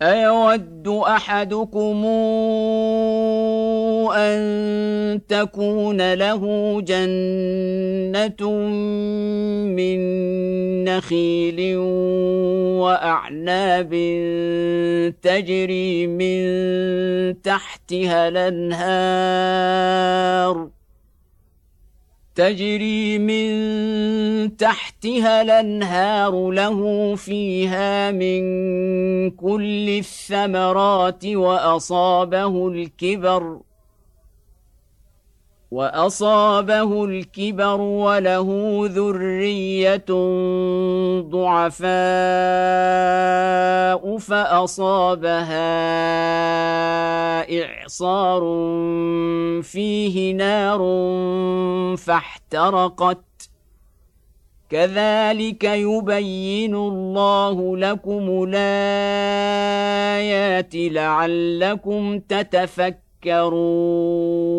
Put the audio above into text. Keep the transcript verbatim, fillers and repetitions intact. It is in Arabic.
أيود أحدكم أن تكون له جنة من نخيل وأعناب تجري من تحتها الأنهار تجري من تحتها الأنهار له فيها من كل الثمرات وأصابه الكبر وأصابه الكبر وله ذرية ضعفاء فأصابها إعصار فيه نار فاحترقت كذلك يبين الله لكم الآيات لعلكم تتفكرون